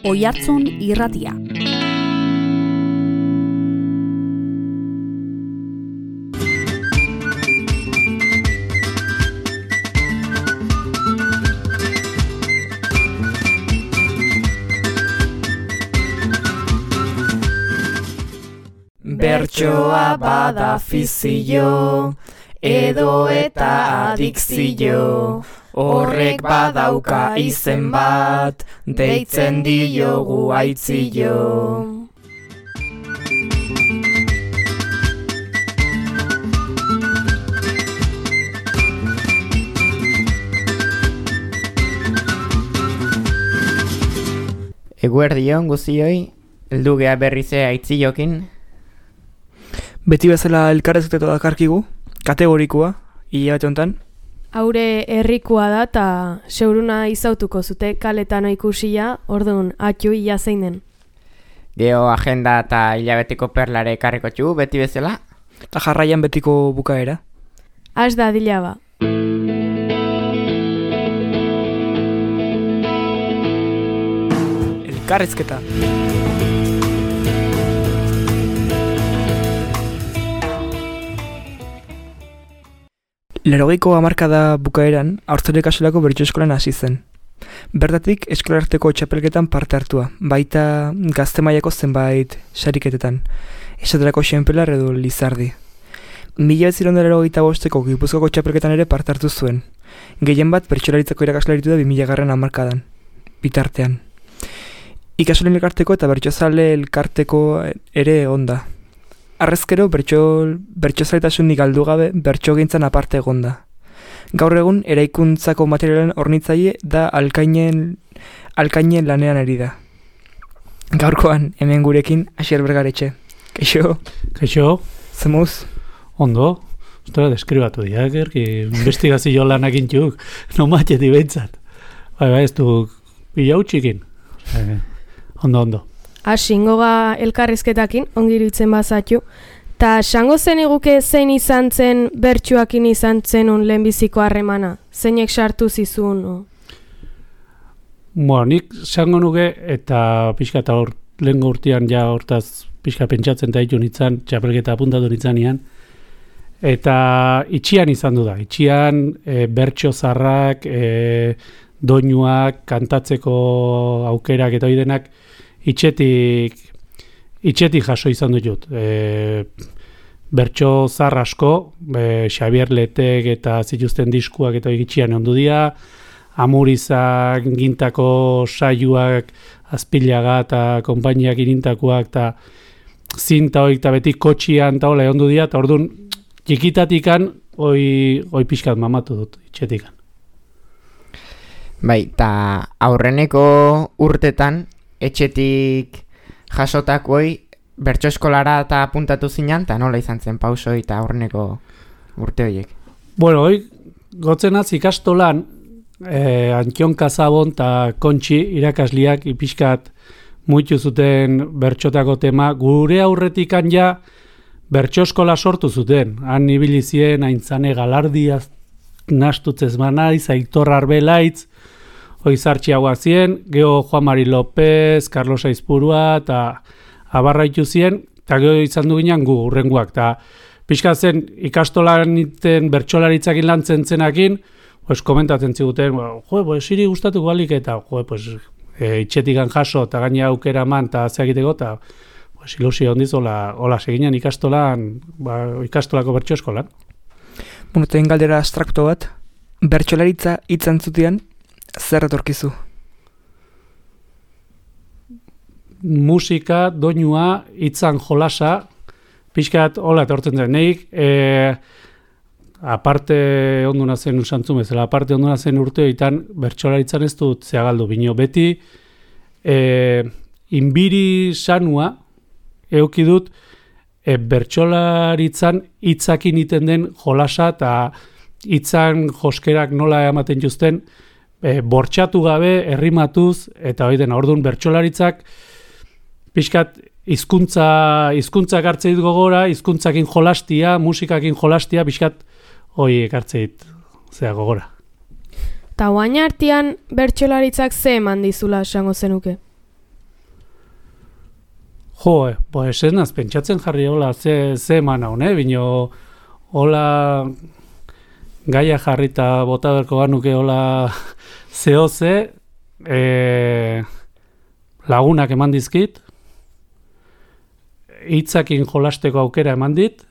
Oihartzun Irratia. Bertsoa bada fizio, edo eta adikzio, horrek badauka izen bat, deitzen diogu aitzio. Eguerdion guztioi, heldu gea berrize aitziokin. Beti bezala elkarrezketetu dakarkigu, kategorikoa, hilabete honetan. Haure herrikoa da eta seuruna izautuko zute kaletan ikusia, orduan atxu ia zein den. Geo agenda eta hilabeteko perlare ekarriko txu, beti bezala. Eta jarraian betiko bukaera. Az da dila ba. Elkarrezketa. Larogeiko hamarkada bukaeran, Haurtzaro ikasolako bertso eskolan hasi zen. Bertatik eskolarteko txapelketan parte hartua, baita gazte mailako zenbait sariketetan, esaterako Xenpelar edo Lizardi. 1985ko Gipuzkoako txapelketan ere parte hartu zuen. Gehien bat bertsolaritzako irakasle aritu da 2000. hamarkadan, bitartean. Ikasolen elkarteko eta bertsozale elkarteko ere onda. Arrezkero, bertsozaletasunik galdu gabe bertsogintzan aparte egonda. Gaur egun, eraikuntzako materialen hornitzaile da alkainen lanean ari da. Gaurkoan, hemen gurekin, Asier Bergaretxe. Kaixo? Kaixo? Zemuz? Ondo? Ostara, deskribatu diak, investigazio lanak intxuk, no matxeti behintzat. Bai, ez du pila utxikin. Ondo. Asingoga elkarrizketakin, ongirutzen bazatxu. Ta sango zen eguke zein izan zen, bertsuakin izan zen lehenbiziko harremana? Zeinek sartu zizun? Bueno, nik sango nuke eta pixka eta lehen urtean ja hortaz pixka pentsatzen da ditu nintzen, txapelketa apuntatu nintzanean. Eta itxian izan du da. Itxian bertso zarrak, doinuak, kantatzeko aukerak eta oidenak, itxetik jaso izan dut. Bertso zar asko, Xabier Letek eta zituzten diskuak eta itxian ondu dira, Amurizak, gintako saioak, Azpilaga eta konpainiak irintakoak, eta zinta hoik eta beti kotxian eta hola ondu dira, eta orduan txikitatikan hoi pixkat mamatu dut, itxetikan. Bai, eta aurreneko urtetan, etxetik jasotakoi bertso eskolara eta apuntatu zinan, eta nola izan zen pausoi eta aurreneko urte horiek? Bueno, hoi gotzenaz ikastolan Antion Kazabon eta Kontxi irakasliak ipiskat muitu zuten bertxotako tema. Gure aurretikan ja bertso eskola sortu zuten. Han ibilizien Aintzane Galardiaz nastutzez manaiz, Aitor Arbelaitz, Oizartxiagoa zien, geho Juan Mari López, Carlos Aizpurua, eta abarraitu zien, eta geho izan du ginen gu urrenguak. Eta pixka zen ikastolan iten bertsolaritzakin lantzen zenakin, komentatzen ziguten, hiri gustatuko balik, eta itxetikan jaso, eta gaina aukera eman, eta zeakiteko, eta ilusio hondiz, hola seginen ikastolako bertso eskolan. Bueno, eta galdera abstrakto bat, bertsolaritza hitzan zutian, zer etorkizu? Musika, doinua, hitzan jolasa, pixkat hola etortzen zen. Neik, aparte onduna zen usantzun bezala, aparte onduna zen urteoitan, bertsolaritzan ez dut zeagaldu bino. Beti, inbiri sanua, euki dut, bertsolaritzan hitzakin iten den jolasa, eta hitzan joskerak nola ematen juzten, bortxatu gabe, errimatuz, eta hori dena, orduan bertsolaritzak pixkat hizkuntzak hartzeit gogora, hizkuntzakin jolastia, musikakin jolastia, pixkat hori ekartzeit zea gogora. Ta guain artean bertsolaritzak ze eman dizula esango zenuke? Jo, pues ez naz, pentsatzen jarri hola ze eman hau, bino hola gaia jarrita bota berko ganuke hola zehoze lagunak eman dizkit, hitzakin jolasteko aukera eman dit,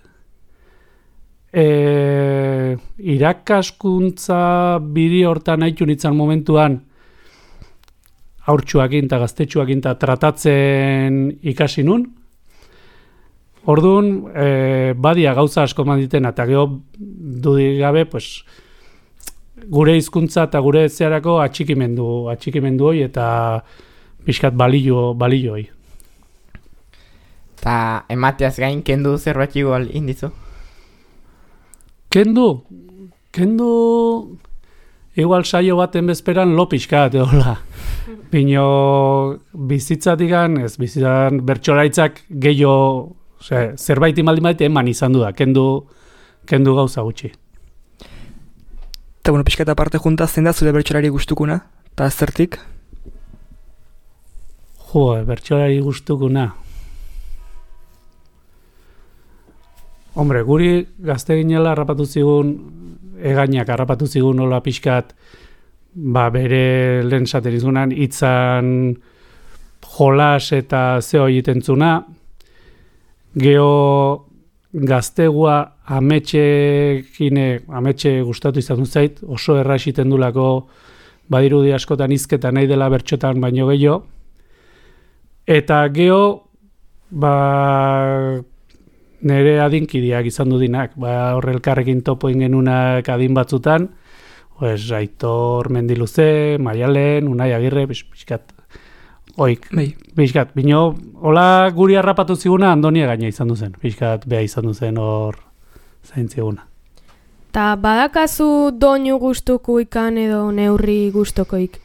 irakaskuntza biri hortan haitu nintzen momentuan haurtsuakin eta gaztetxuakin eta tratatzen ikasi nun. Orduan, badia gauza asko eman ditena, eta gero dudik gabe, pues, gure hizkuntza eta gure zeharako atxikimendu hoi eta pixkat balio hoi. Eta emateaz gain, kendu zerbait igual indizu? Kendu igual saio baten bezperan lo pixkat, hola. Bino bizitzatikan, bizitzan bertsolaritzak gehiago, zerbait imaldin baite eman izan du da, kendu gauza gutxi. Eta bueno, pixkat aparte junta, zein da zure bertsolari gustukuna? Eta zertik? Jo, bertsolari gustukuna. Hombre, guri gazte ginela harrapatu zigun, egainak harrapatu zigun hola pixkat, bere lehen satirizunan, hitzan jolas eta zeo egiten zuna. Geo gaztegua ametxe gustatu izan zait, oso erraz iten dulako badirudi askotan hizketan nahi dela bertxotan baino gehiago. Eta geo, nire adinkideak izan dudinak, horrelkarrekin topo ingenunak adin batzutan, Aitor Mendiluze, Maialen, Unai Agirre, pixkat, bino, hola guri harrapatu ziguna Andonia gaina izan duzen, pixkat beha izan duzen hor zaintziguna. Ta badakazu doinu gustuko ikan edo neurri gustokoik?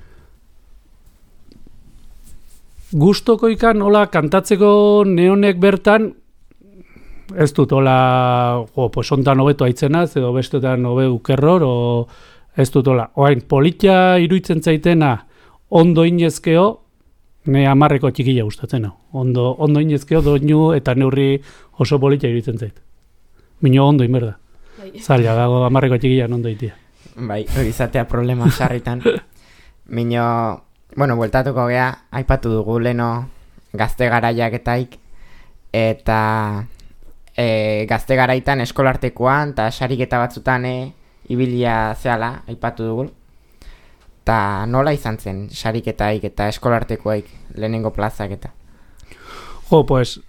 Gustoko ikan, hola, kantatzeko neonek bertan, ez dut, hola, ontan hobeto aitzenaz, edo bestetan hobe ukerror, ez dut, hola, oain, politia iruitzen zaitena, ondo inezkeo, ne 10eko txikila gustatzen hau. Ondo inezkeo, doinu eta neurri oso politia iruitzen zait. Bino ondo inberda. Zaila, dago 10eko txikila ondo itia. Bai, hori izatea problema sarritan. Bino, bueno, bueltatuko gea, aipatu dugu leno gazte garaiak eta gazte garaitan eskolartekoan eta sariketa batzutan ibilia zehala, aipatu dugu. Eta nola izan zen sariketaik eta eskolartekoaik lehenengo plazak eta? Jo, pues,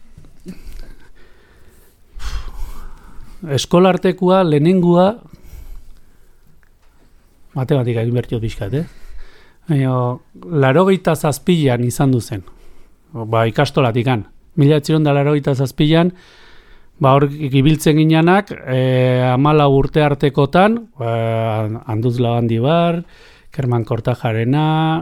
eskolartekoa lehenengua matematika inbertio pixkat, 87an izan du zen. Ikastolatikan. 1987an, hor ibiltzen ginenak, 14 urte artekotan, Anduz Labandibar, Kerman Kortajarena,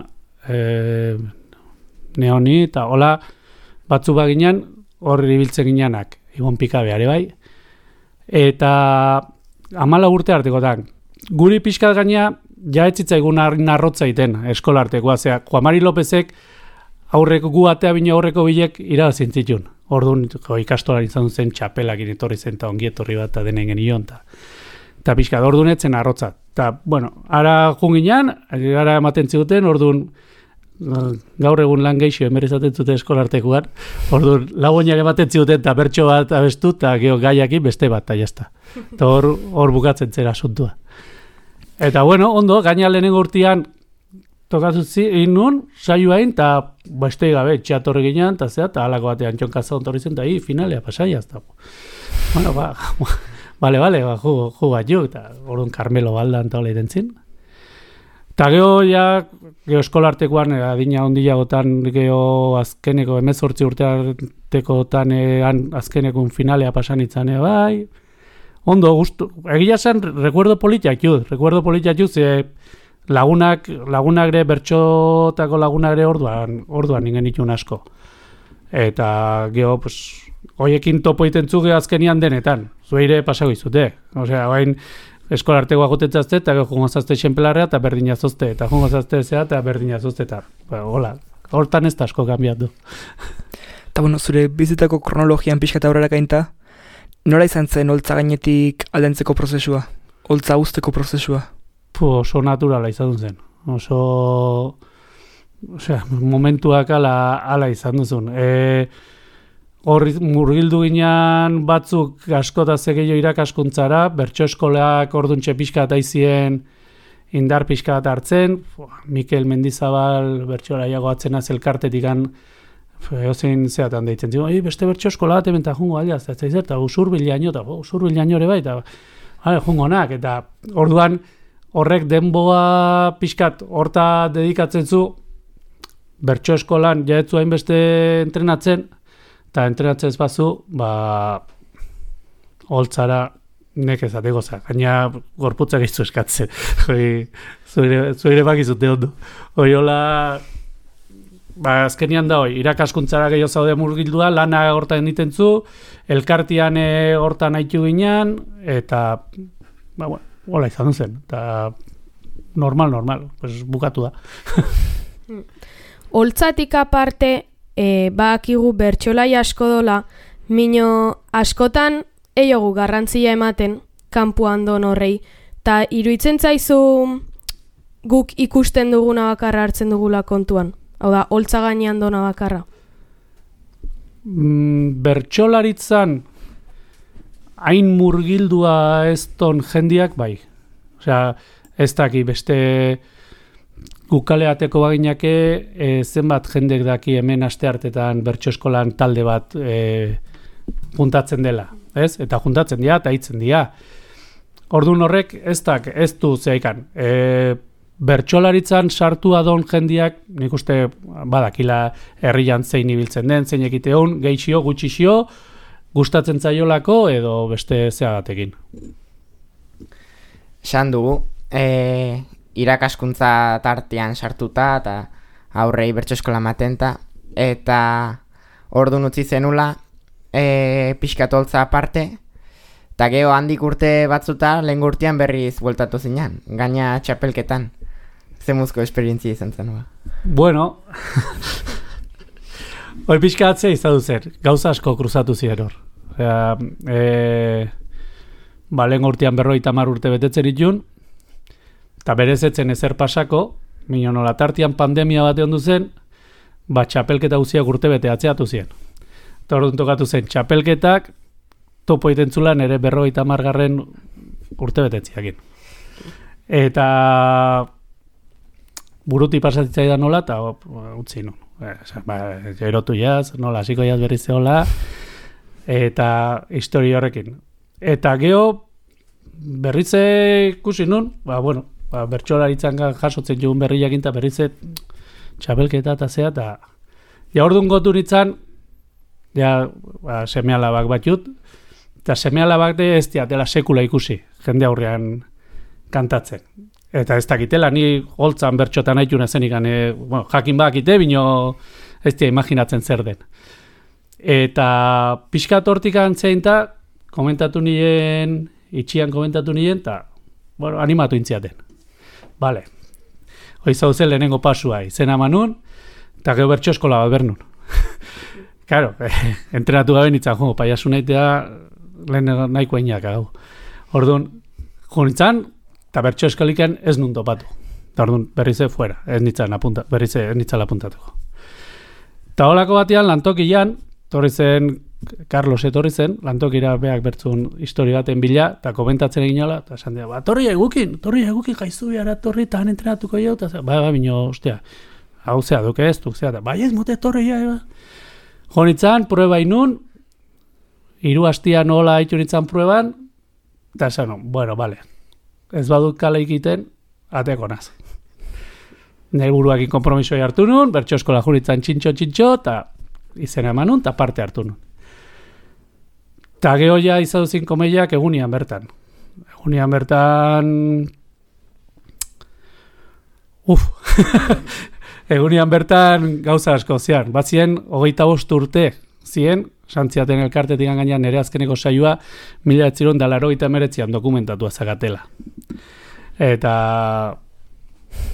Neoni, eta hola, batzu baginan, hor ibiltzen ginenak, Ibon Pikabeare bai, eta 14 urte artekotan. Guri pixkat gaina, ja etzitzaigun narrotza iten eskolartekoa, Juan Mari Lópezek aurreko gu atea bine aurreko bilek irabazin zitun. Orduan ikastolan izan zen txapelakin etorri zen eta ongi etorri bat denen genion. Eta pixkat, orduan etzen arrotza. Eta, bueno, ara junginan, ara ematen ziguten, orduan gaur egun lan geixo emerezaten zute eskolartekoan, orduan lagoinak ematen ziguten eta bertso bat abestu eta geho gaiakin beste bat, eta jazta. Eta hor bukatzen zera asuntua. Eta, bueno, ondo, gaina lehenengo urtean tokatutzi egin nun, saio hain, eta beste gabe, txatorre ginean, eta zera, eta halako batean txonkaza ontorri zen, eta finalea pasaia, eta, bueno, bale, ju bat jo, eta orduan Carmelo Baldan eta hola irentzin. Eta geho eskolartekoan, adina ondilagotan, geho azkeneko, 18 urteartekotan, azkenekun finalea pasan itzane, bai, ondo, gustu, egia zen, recuerdo politiak ju, ze lagunagre, bertxotako lagunagre orduan ingen itun asko. Eta geho, pues, hoiekin topo itentzu geho azkenian denetan, zueire pasago izute. Osea, bain, eskolartekoa gotetzazte, eta geho jungozazte xenpelarrea, eta berdinazozte, eta jungozazte zea, eta berdinazozte, eta, hola, hortan ez da asko kambiatu. Eta bueno, zure bizitako kronologian pixka eta aurrera gainta, nola izan zen holtza gainetik aldentzeko prozesua? Holtza uzteko prozesua? Oso naturala izan zen. Momentuak ala izan duzun. Horri murgildu ginean batzuk askota zegeio irakaskuntzara, bertso eskolak orduntxe pixka eta izien indar pixka bat hartzen, Mikel Mendizabal bertsolaiago atzena zelkartetikan eozein zeatan deitzen zigo, beste bertso eskola bat ebenta jungo aldeaz, eta zerta, usurbilaino ere bai, eta jungo nak, eta orduan horrek denboa pixkat horta dedikatzen zu, bertso eskolan jaetzu hainbeste entrenatzen, eta entrenatzen ez bazu, holtzara nekez ategoza, gaina gorputzak izu eskatzen. Zuire bakizute ondo. Hola, azkenian da irakaskuntzara gehiago zaude murgildua, lana hortan egiten zu, elkartian hortan haitu ginean, eta, hola izan zen, eta normal, pues bukatu da. Holtzatik aparte, bakigu bertsolai asko dola, mino askotan eiogu garrantzia ematen kanpuan don horrei, eta iruditzen zaizu guk ikusten duguna bakarra hartzen dugula kontuan, hau da, holtza gainean dona bakarra. Bertsolaritzan hain murgildua ez ton jendiak bai. Osea, ez daki beste gukaleateko baginake zenbat jendek daki hemen asteartetan bertso eskolan talde bat juntatzen dela, ez? Eta juntatzen dira eta hitzen dira. Orduan horrek ez du zeikan. Bertsolaritzan sartu adon jendiak, nik uste badakila herrian zein ibiltzen den, zein ekiteun, gehixio, gutxixio, gustatzen zaiolako edo beste zeagatekin. Esan dugu, irakaskuntza tartean sartuta eta aurrei bertso eskola matenta, eta orduan utzi zenula pixkatoltza aparte, eta geho handik urte batzuta lehen urtean berriz bueltatu zinean, gaina txapelketan. Zemuzko esperientzia izan zenua. Bueno, hori pixkatzea izan zer, gauza asko kruzatu ziren hor. Lehen urtean 50 urte betetzen itun, eta berezetzen ezer pasako, nola tartian pandemia bat egon duzen, txapelketa guziak urte bete atzeatu ziren. Eta orduan tokatu zen, txapelketak topo iten zulan ere 50 urte betetziakin. Eta buruti pasatzea da nola, eta utzi nun. Erotu jaz, nola, hasiko jaz berriz zehola, eta historia horrekin. Eta geho, berriz ikusi nun, bertsolaritzan jasotzen jugun berriakin, eta berriz txapelketa eta zea, eta orduan gotu nintzen, seme-alabak bat jut, eta seme-alabak ez diatela sekula ikusi, jende aurrean kantatzen. Eta ez dakitela, ni holtzan bertxotan haituna zenik, jakin bakite, bino ez dia imaginatzen zer den. Eta pixkat hortik antzein eta komentatu nien, itxian komentatu nien, eta animatu intziaten. Bale, hoi zauzen lehenengo pasua, izena manun, eta geho bertxo eskola bat bernun. Claro, entrenatu gabe nintzen, paiasu nahitea lehen nahiko ainak hau. Orduan, junitzen, eta bertso eskaliken ez nun topatu. Eta orduan, berriz fuera, berriz ez nintzen apuntatuko. Eta holako batean, lantokian, Carlos etorri zen, lantokira beak bertzun histori baten bila, eta komentatzen egin jola, eta esan dira, torri egukin jaizu biara torri, eta han entrenatuko jau, eta bino, ostia, hau zea, duke ez, duk zea, eta bai ez mote torri ja, Jonitzan, prueba inun, 3 hastian nola haitu nintzen prueban, eta esan, bueno, bale, ez badut kale ikiten, ateko naz. Nire buruakin kompromisoi hartu nun, bertso eskola junitzen txintxo, eta izena eman nun, eta parte hartu nun. Eta geho ja izaduzin komeiak egunian bertan. Egunian bertan gauza asko zian. Bat zien, 25 urte zien, santziaten elkartetik gainean nire azkeneko saioa 1989an dokumentatua zagatela. Eta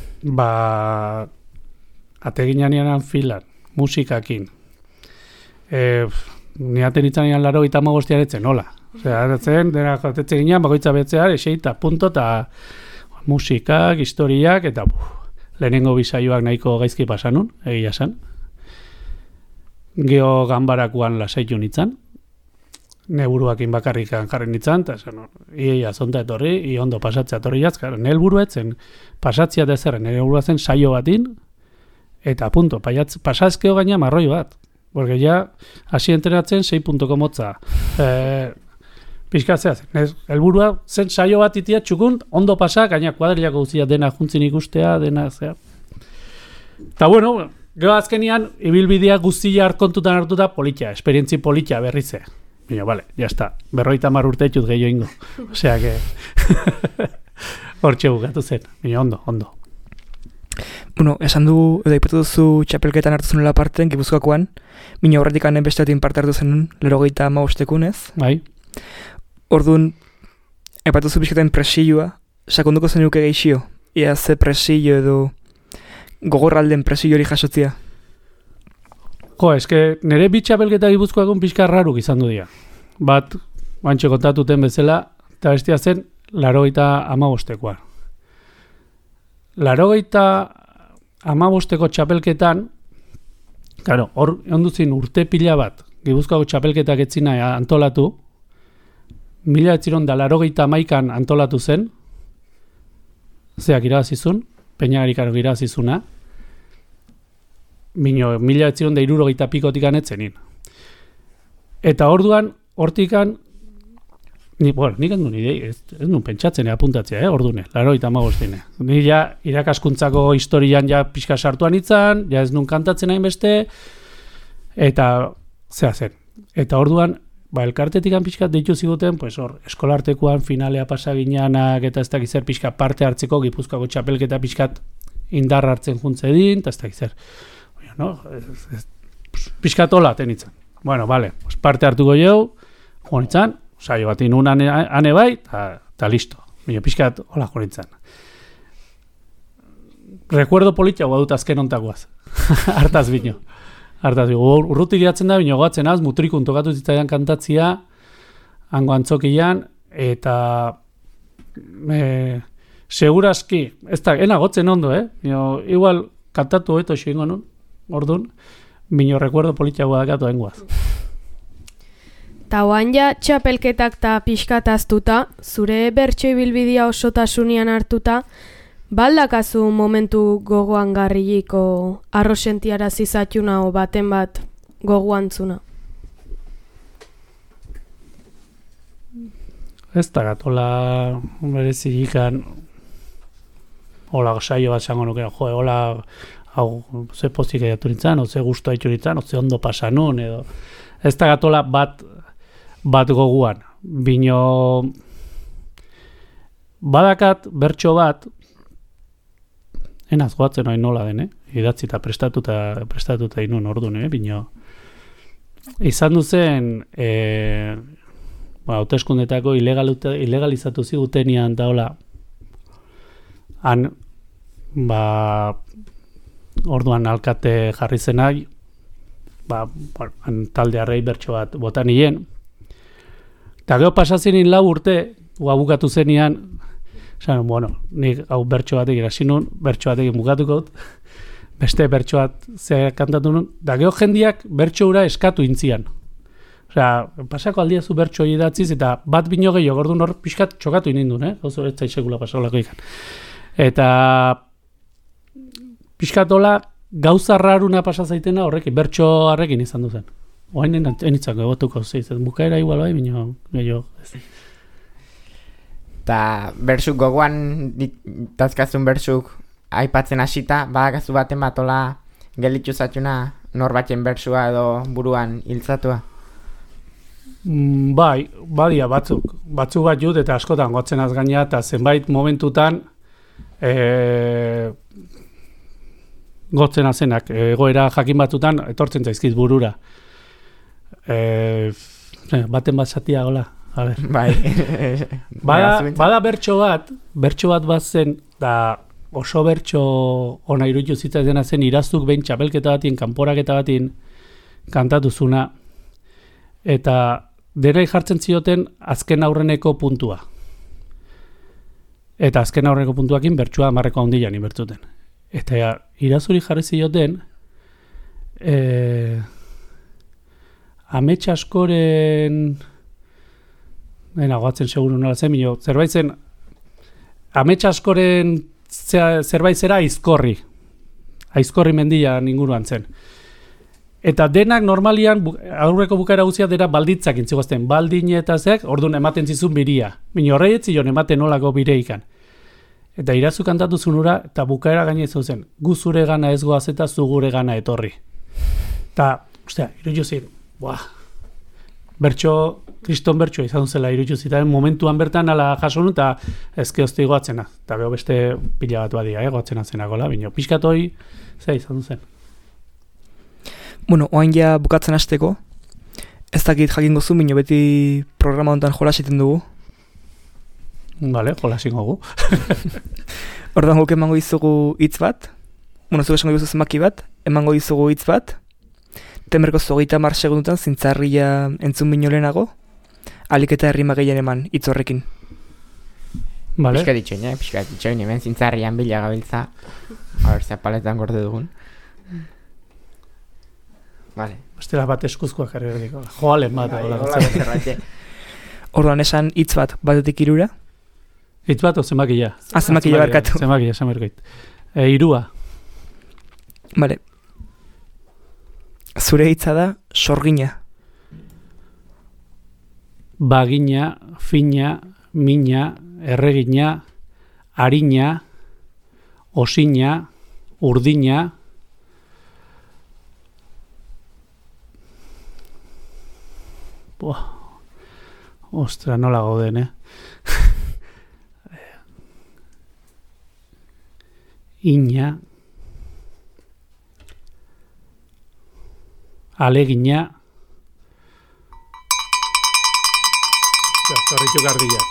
ateginan filan, musikakin. niaten itzan ian 85 etzen, nola. Osea, etzen, dena jatetzen ginean, bakoitza betzear, eseita, punto, eta musikak, historiak, eta lehenengo bisaioak nahiko gaizki pasanun, egia san. Geo ganbarakuan lasaitu nintzen, neburuakin bakarrikan jarri nintzen, eta esan, ia zonta etorri, ondo pasatzea etorri jazkar, nire helburua etzen, pasatzea dezerren, nire helburua zen saio batin, eta punto, pasazkeo gaina marroi bat. Porque ja, hasi entrenatzen 6.ko motza. Pizkatzea zen. Helburua zen saio bat itia txukun, ondo pasa, gaina kuadrilako guztia dena juntzin ikustea, dena zea. Eta bueno, gero azkenian, ibilbidea guztia kontutan hartuta politia, esperientzi politia berrize. Bino, vale, ya está. 50 urte etxut gehiago ingo. Osea que... Hortxe bukatu zen. Bino, ondo. Bueno, esan du, edo ipatu duzu txapelketan hartu zenula parten, Gipuzkoakoan, mina horretik anen beste batin parte hartu zenun, 85 ez? Bai. Orduan, ipatu zu bizkaten presioa, sakonduko zenuke geixio, ia ze presio edo gogorralden presio hori jasotzia. Jo, eske nire bitxapelketa Gipuzkoakon pixka raruk izan du dira. Bat, bantxe kontatuten bezala, eta bestia zen, 85koa. 85ko txapelketan, claro, hor onduzin urte pila bat, Gipuzkoako txapelketak etzina antolatu, 1981an antolatu zen, zeak irabazizun, Peñagarikaro irabazizuna, 1960 pikotikan etzenin. Eta orduan, hortikan, nik ez nuen idei, ez nuen pentsatzen apuntatzea, ordune, 85. Ni ja irakaskuntzako historian ja pixka sartuan itzan, ja ez nuen kantatzen hain beste, eta zea zen. Eta orduan, elkartetikan pixkat deitu ziguten, pues hor, eskolartekoan finalea pasagineanak eta ez dakizer pixka parte hartzeko Gipuzkoako txapelketa pixkat indar hartzen juntze din, eta ez dakizer. No? Pixkat hola tenitzen. Bueno, vale, pues parte hartuko jau, jonitzan, saio bat inun ane bai, eta listo. Bino, pixkat, hola jonitzen. Recuerdo politia dut azken ontakoaz. Hartaz bino. Urrutik giratzen da, bino goatzen az, mutrikun tokatu zitzaidan kantatzia, hango antzokian, eta seguraski, ez da, ena gotzen ondo, Bino, igual kantatu eto xoingo nun, orduan, bino recuerdo politia dakatu enguaz. Ta oan ja txapelketak ta pixkataztuta, zure bertso ibilbidea osotasunian hartuta, baldakazu momentu gogoan garriliko arrosentiara zizatuna o baten bat gogoantzuna? Ez da gatola berezikan hola saio bat zango nuke, hola hau ze pozik egatu nintzen, o ze gustu haitu nintzen, o ze ondo pasanun, edo ez da gatola bat goguan. Bino badakat bertso bat, enaz goatzen oin nola den, idatzi eta prestatuta inun orduan, bino izan duzen hauteskundetako ilegalizatu zigutenian da hola han orduan alkate jarri zenak taldearrei bertso bat botan hien eta gero pasazinin 4 urte bukatu zenian esan, nik hau bertso batek irasinun, bertso batek mugatuko dut, beste bertso bat ze kantatu nun, da gero jendiak bertso hura eskatu intzian. Osea, pasako aldiazu bertso idatziz eta bat bino gehiago, orduan hor pixkat txokatu inindun, oso ez zaizekula pasakolako ikan. Eta pixkat hola gauza raruna pasazaitena horrekin, bertso harrekin izan duzen. Oain enitzako egotuko zeitzen, bukaera igual bai, bino gehiago ez. Ta bersuk gogoan tazkazun bersuk aipatzen hasita, badakazu baten batola gelitzu zatuna norbatzen bersua edo buruan hiltzatua? Bai, badia batzuk bat jut eta askotan gotzen azgaina eta zenbait momentutan gotzen azenak, egoera jakin batutan etortzen zaizkit burura. Baten bat zatia gola. A ver. Bai. Bada bertso bat bazen, da oso bertso ona iruditu zitzaidan zen iraztuk behin txapelketa batien, kanporaketa batien kantatuzuna, eta denei jartzen zioten azken aurreneko puntua. Eta azken aurreneko puntuakin bertsua 10 handian inbertzuten. Eta Irazuri jarri zioten amets askoren goatzen seguru nola zen, zerbait zen amets askoren zerbait zera aizkorri mendian inguruan zen. Eta denak normalian aurreko bukaera guztia dira balditzak intzigozten, baldin eta zek, orduan ematen zizun biria. Bino horrei etzion ematen nolako bireikan. Eta Irazu kantatu zunura, eta bukaera gaine zen, gu zure gana ez goaz eta zu gure gana etorri. Eta, iruditu zin, kriston bertso izan zela iruditu zitaren momentuan bertan ala jasonu eta ezke ozti goatzena. Eta beho beste pila bat badia, goatzena zenakola, bino pixkatoi, izan zen. Bueno, oain ja bukatzen hasteko, ez dakit jakingo zu, bino beti programa honetan jolasiten dugu. Vale, jolasingo gu. Orduan guk emango dizugu hitz bat, zuk esango dizugu zenbaki bat, emango dizugu hitz bat, temerko 30 segundutan zintzarria entzun bino lehenago, alik eta herrima gehien eman hitz horrekin. Vale. Pixka ditxoin, hemen zintzarrian bila gabiltza, a ber, zapaletan gorde dugun. Vale. Bestela bat eskuzkoak jarri berdiko. Joalen bat. Orduan esan hitz bat batetik 3. Hitz bat o zenbakia? Zenbakia barkatu. Zenbakia. 3. Vale. Zure hitza da sorgina. Bagina, fina, mina, erregina, harina, osina, urdina, ostra, nola gauden, Ina, alegina, zorritu gardila.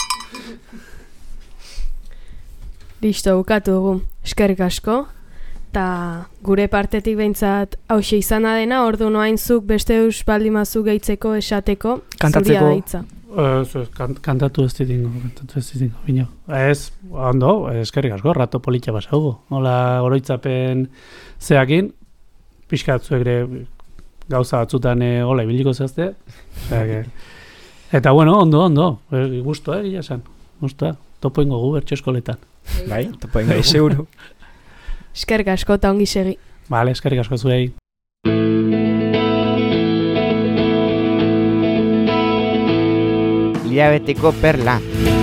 Listo, bukatu dugu. Eskerrik asko. Ta gure partetik behintzat hauxe izana dena, ordu noain zuk beste eus baldimazu gehitzeko esateko, zuria daitza. Kantatu ez ditingo, bino. Ez, ondo, eskerrik asko, rato politxa basaugu. Hola, oroitzapen zeakin, pixkat zuegre gauza batzutan hola ibiliko zehazte. Eta bueno, ondo, guztua gila esan, guztua. Topo ingo gu bertxo eskoletan. Bai, topo ingo gu. Seguro. Eskerrik asko eta ongi segi. Vale, eskerrik asko zuei. Hilabeteko perla.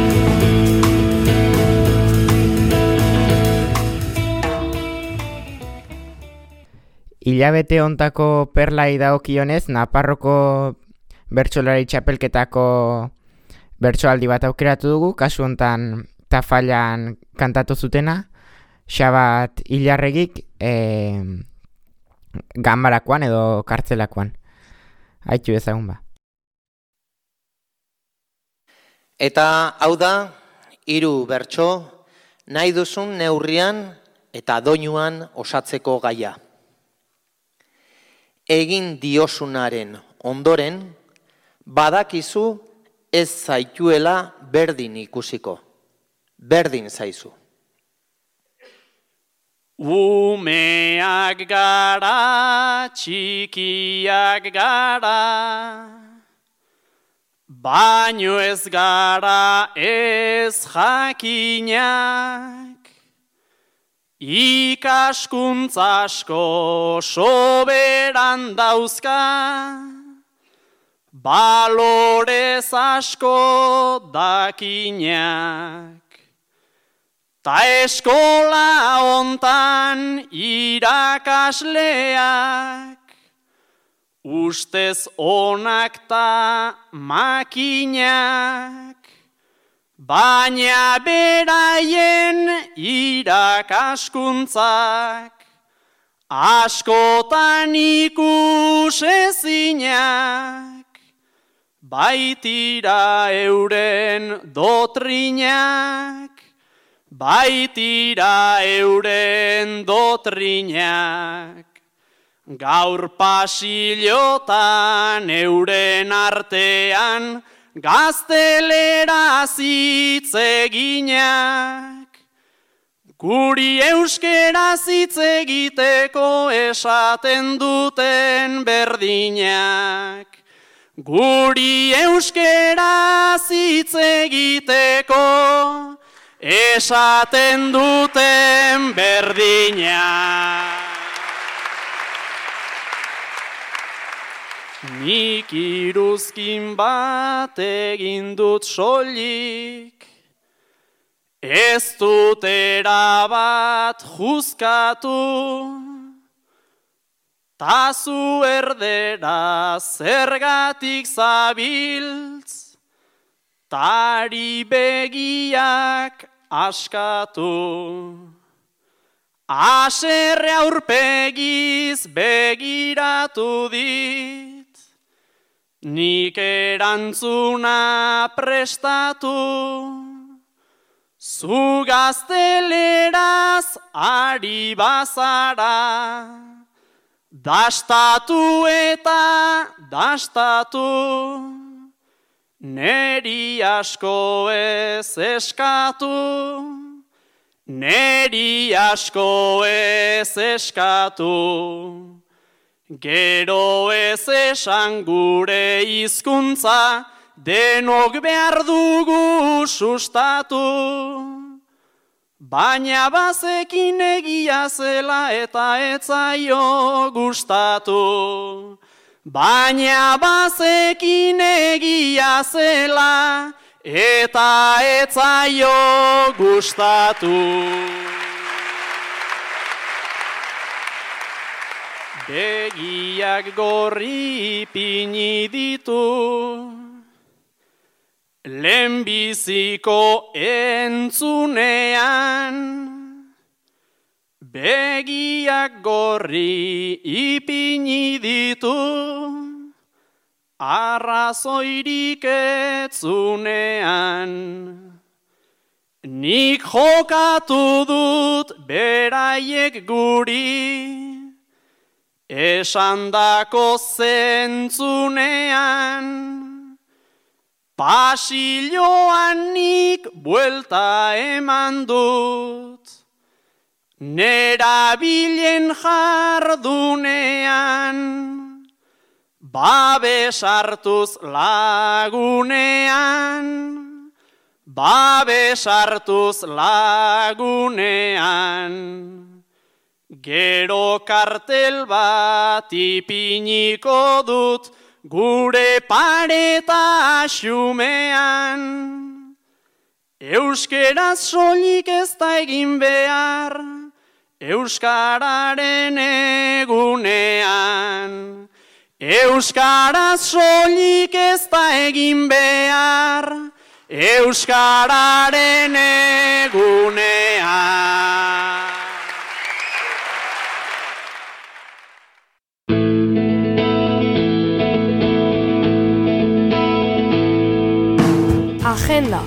Hilabete hontako perlai dagokionez, Nafarroko bertsolari txapelketako bertsoaldi bat aukeratu dugu, kasu hontan Tafallan kantatu zutena, Xabat Ilarregik ganbarakoan edo kartzelakoan. Haitu ezagun ba. Eta hau da, 3 bertso, nahi duzun neurrian eta doinuan osatzeko gaia. Egin diosunaren ondoren, badakizu ez zaituela berdin ikusiko. Berdin zaizu. Umeak gara, txikiak gara, baino ez gara ez jakinak, ikaskuntza asko soberan dauzka, balorez asko dakinak. Ta eskola hontan irakasleak, ustez onak ta makinak, baina beraien irakaskuntzak, askotan ikusezinak, baitira euren dotrinak, baitira euren dotrinak. gaur pasillotan euren artean, gazteleraz hitz eginak. Guri euskeraz hitz egiteko esaten duten berdinak. Guri euskeraz hitz egiteko esaten duten berdinak. Nik iruzkin bat egin dut soilik, ez dut erabat juzkatu, ta zu erdera zergatik zabiltz, tari begiak askatu. Haserre aurpegiz begiratu dit, nik erantzuna prestatu. Zu gazteleraz ari bazara, dastatu eta dastatu, neri asko ez eskatu. Neri asko ez eskatu, gero ez esan gure hizkuntza, denok behar dugu sustatu. Baina bazekin egia zela eta etzaio gustatu. Baina bazekin egia zela eta etzaio gustatu. Begiak gorri ipini ditu, lehenbiziko entzunean. Begiak gorri ipini ditu, arrazoirik etzunean. Nik jokatu dut beraiek guri, esandako zentzunean. Pasilloan nik buelta eman dut, nerabilen jardunean. Babes hartuz lagunean, babes hartuz lagunean. Gero kartel bat ipiniko dut gure pareta xumean. Euskeraz soilik ez da egin behar, euskararen egunean. Euskaraz soilik ez da egin behar, euskararen egunean. Agenda.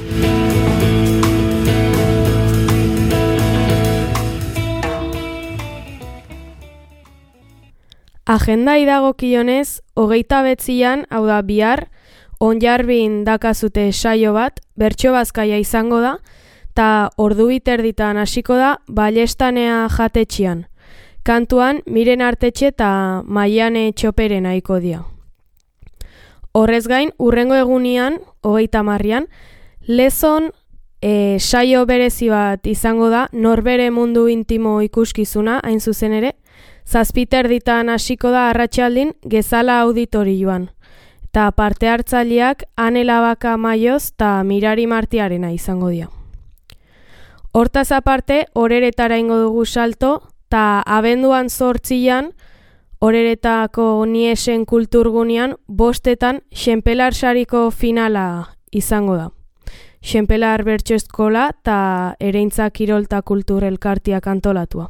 Agendai dagokionez, 29an, hau da bihar, Onjarbin dakazute saio bat, bertso bazkaia izango da, eta ordu biterditan hasiko da Balestanea jatetxian. Kantuan Miren Artetxe eta Maiane Txoperen nahiko dia. Horrez gain, urrengo egunian, 30an, Lezon saio berezi bat izango da, norbere mundu intimo ikuskizuna, hain zuzen ere, 7:30 hasiko da arratsaldin Gezala auditorioan. Eta parte hartzaileak Ane Labaka Maioz eta Mirari Martiarena izango dira. Hortaz aparte, Oreretara ingo dugu salto, eta abenduan 8an, Oreretako Niesen kulturgunean 5etan Xenpelar sariko finala izango da. Xenpelar bertso eskola eta Ereintza Kirol eta Kultur Elkarteak antolatua.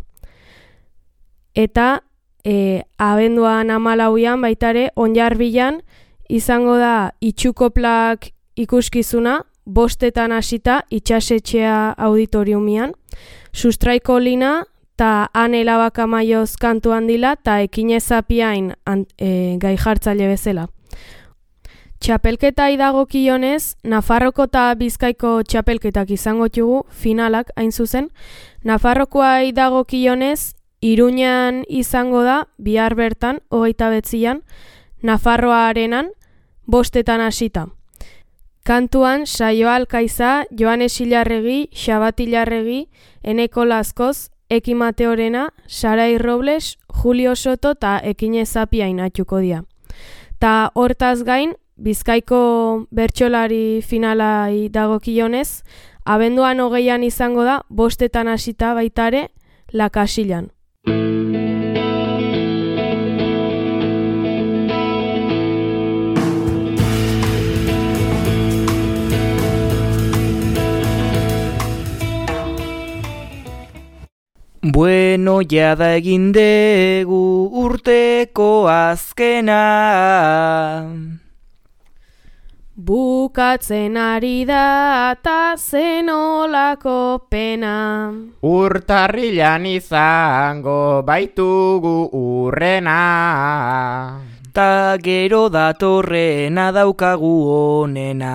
Eta abenduan 14an baitare Onjarbilan izango da itxukoplak ikuskizuna, 5etan hasita itxasetxea auditoriumian, sustraiko lina ta ane labakamaioz kantu handila, ta ekinezapiain gai jartzaile bezala. Txapelketa idagokionez, Nafarroko eta Bizkaiko txapelketak izango ditugu, finalak hain zuzen. Nafarrokoa idagokionez, Iruñan izango da, bihar bertan, 29an, Nafarroa arenan, 5 hasita. Kantuan, Saioa Alkaiza, Joanes Ilarregi, Xabat Ilarregi, Eneko Lazkoz, Eki Mateorena, Sarai Robles, Julio Soto eta Ekine Zapiain atxuko dira. Ta hortaz gain, Bizkaiko bertsolari finalai dagokionez, abenduan 20an izango da, 5 hasita baitare, La Casillan. Bueno, jada egin degu urteko azkena. Bukatzen ari da ta zenolako pena. Urtarrilan izango baitugu urrena. Ta gero datorrena daukagu onena.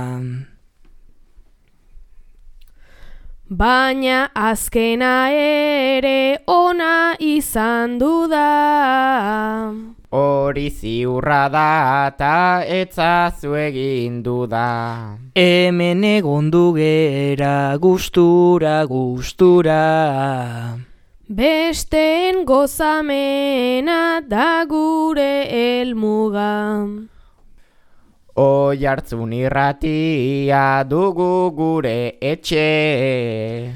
Baina azkena ere ona izan du da. Hori ziurra da eta etzazu egin du da. Hemen egon du gera gustura. Besteen gozamena da gure helmuga. Oihartzun irratia dugu gure etxe.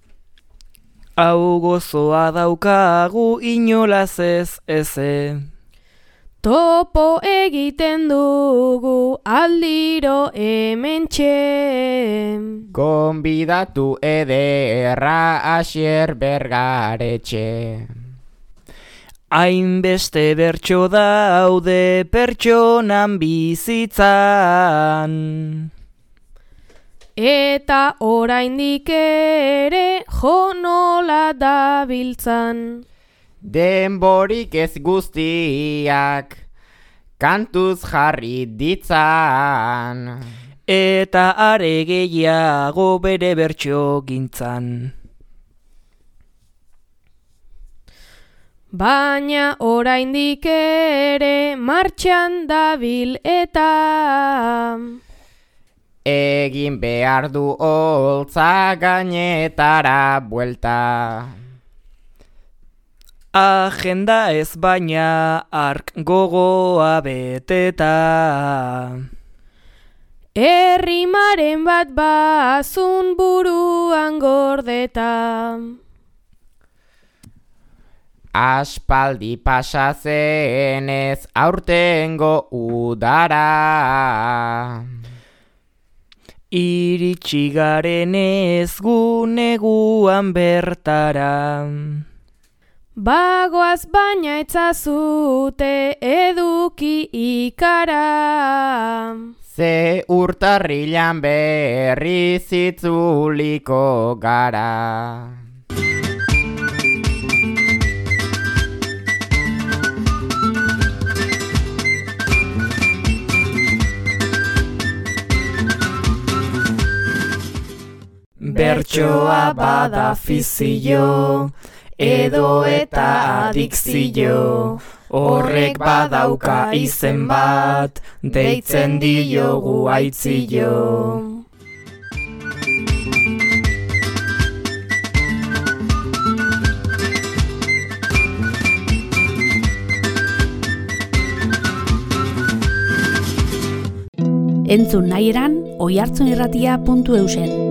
Hau gozoa daukagu inolaz ez eze. Topo egiten dugu aldiro hementxe. Gonbidatu ederra Asier Bergaretxe. Hainbeste bertso daude pertsonan bizitzan. Eta oraindik ere jonola dabiltzan. Denborik ez guztiak kantuz jarri ditzan. Eta are gehiago bere bertso gintzan. Baina oraindik ere martxan dabil eta egin behar du holtza gainetara buelta. Agenda ez baina ark gogoa beteta. Errimaren bat bazun buruan gordeta. Aspaldi pasa zenez aurtengo udara. Iritsi garenez gu neguan bertara. Bagoaz baina etzazute eduki ikara. Ze urtarrilan berriz itzuliko gara. Bertsoa bada fizio, edo eta adikzio. Horrek badauka izen bat, deitzen diogu aitzio. Entzun nahi eran, oihartzunirratia.eusen.